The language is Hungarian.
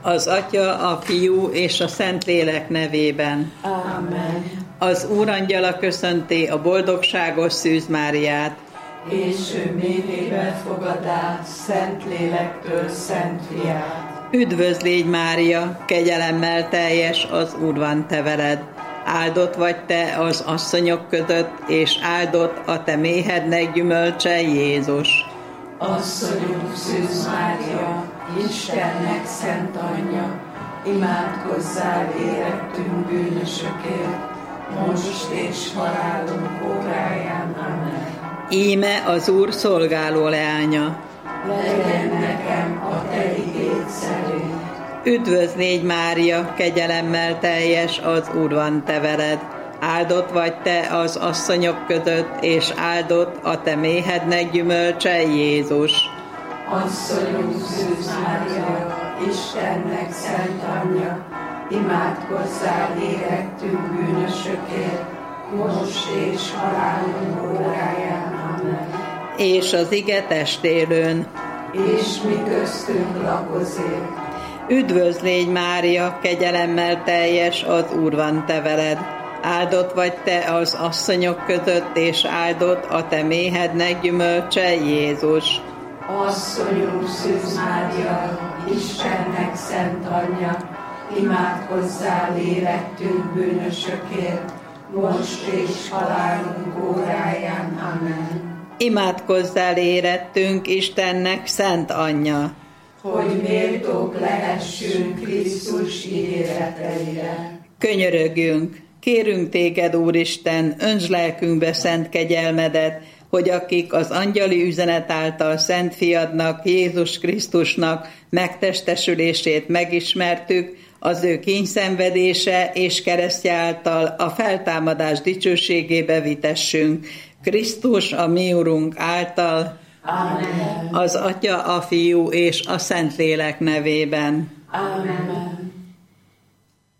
Az Atya, a Fiú és a Szentlélek nevében. Amen. Az Úrangyala köszönti a boldogságos Szűz Máriát. És ő méhébe fogadá Szentlélektől Szent Fiát. Üdvözl légy, Mária, kegyelemmel teljes, az Úr van te veled. Áldott vagy te az asszonyok között, és áldott a te méhednek gyümölcse, Jézus. Asszonyunk Szűz Mária, Istennek szent anyja, imádkozzál érettünk bűnösökért, most és halálunk óráján. Amen. Íme az Úr szolgáló leánya. Legyen nekem a te igéd szerint. Üdvözl légy, Mária, kegyelemmel teljes, az Úr van te veled. Áldott vagy te az asszonyok között, és áldott a te méhednek gyümölcse, Jézus. Asszonyunk Szűz Mária, Istennek szent anyja, imádkozzál érettünk bűnösökért, most és halálunk óráján. Amen. És az ige testélőn. És mi köztünk lakozik. Üdvözl légy, Mária, kegyelemmel teljes, az Úr van te veled. Áldott vagy te az asszonyok között, és áldott a te méhednek gyümölcse, Jézus. Asszonyunk Szűz Mária, Istennek szent anyja, imádkozzál érettünk bűnösökért, most és halálunk óráján. Amen. Imádkozzál érettünk, Istennek szent anyja, hogy méltók lehessünk Krisztus ígéreteire. Könyörögjünk, kérünk téged, Úristen, öntsd lelkünkbe szent kegyelmedet, hogy akik az angyali üzenet által Szent Fiadnak, Jézus Krisztusnak megtestesülését megismertük, az ő kínyszenvedése és keresztje által a feltámadás dicsőségébe vitessünk. Krisztus, a mi Urunk által, Amen. az Atya, a Fiú és a Szentlélek nevében. Amen.